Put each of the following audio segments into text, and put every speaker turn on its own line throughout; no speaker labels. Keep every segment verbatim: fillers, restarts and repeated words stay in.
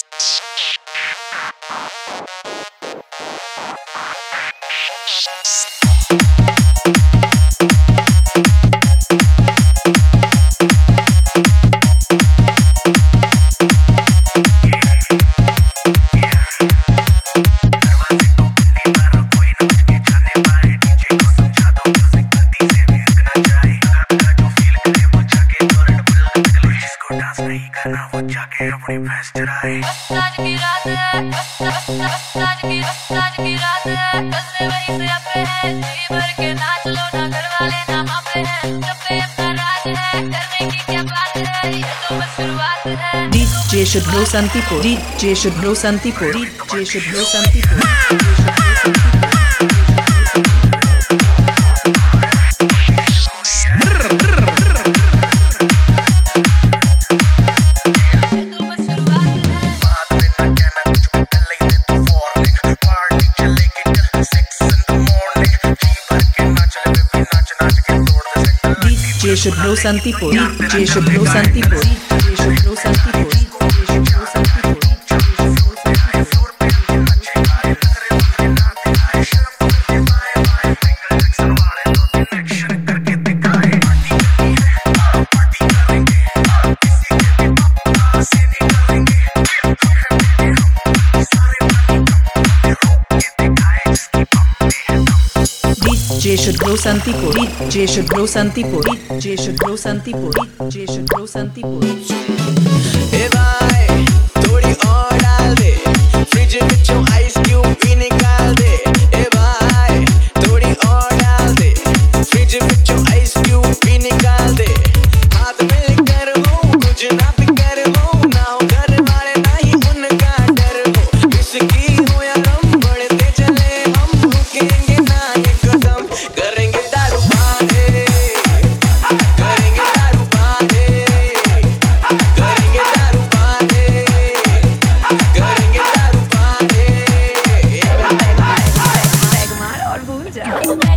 अपनी भैंस चराए। आज की रात है, आज की आज की रात है, कसरे वहीं से अपने हैं, जी भर के नाच लो ना, घर वाले ना मापे हैं, जब पे अपना राज है, करने की क्या बात है, ये तो बस शुरुआत है।
DJ Shubhro Santipur, DJ Shubhro Santipur, DJ Shubhro Santipur. DJ Shubhro Santipur, DJ Shubhro Santipur, DJ Shubhro Santipur, DJ Shubhro Santipur. DJ Shubhro Santipur, DJ Shubhro Santipur, DJ Shubhro Santipur, DJ Shubhro Santipur.
ए भाई थोड़ी और डाल दे, फ्रिज में आइस क्यूब भी निकाल दे। ए भाई थोड़ी और डाल दे, फ्रिज में आइस क्यूब भी निकाल दे। हाथ में लेकर वो कुछ ना फिकर वो, ना हो घर वाले ना ही उनका डर हो। विस्की हो या रम बढ़ते चले हम, रुकेंगे ना ये कदम, करेंगे दारू पाने, करेंगे दारू पाने, करेंगे दारू पाने, करेंगे दारू पाने।
बैग मार और भूल जा।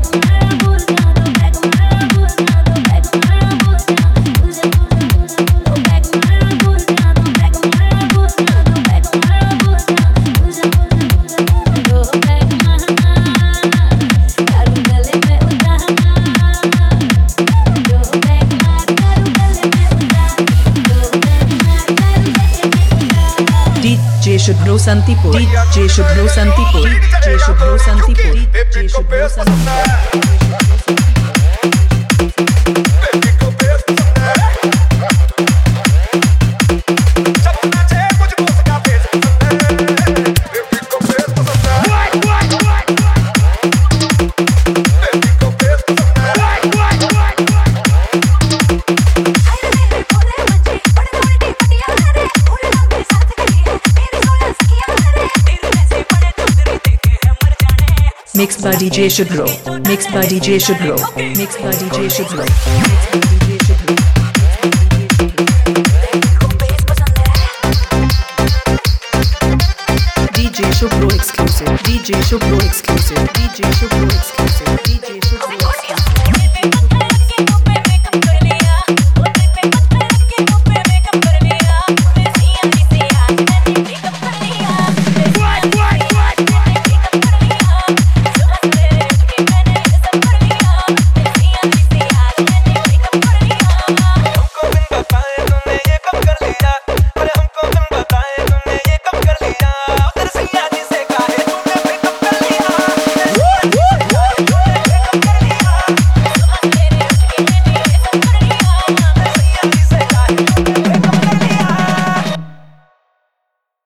DJ Shubhro Santipur, DJ Shubhro Santipur, DJ Shubhro Santipur, DJ Shubhro Santipur. Mixed by D J Shubhro, mixed by D J Shubhro, mixed by D J Shubhro, mixed by D J Shubhro. D J Shubhro exclusive, D J Shubhro exclusive, D J Shubhro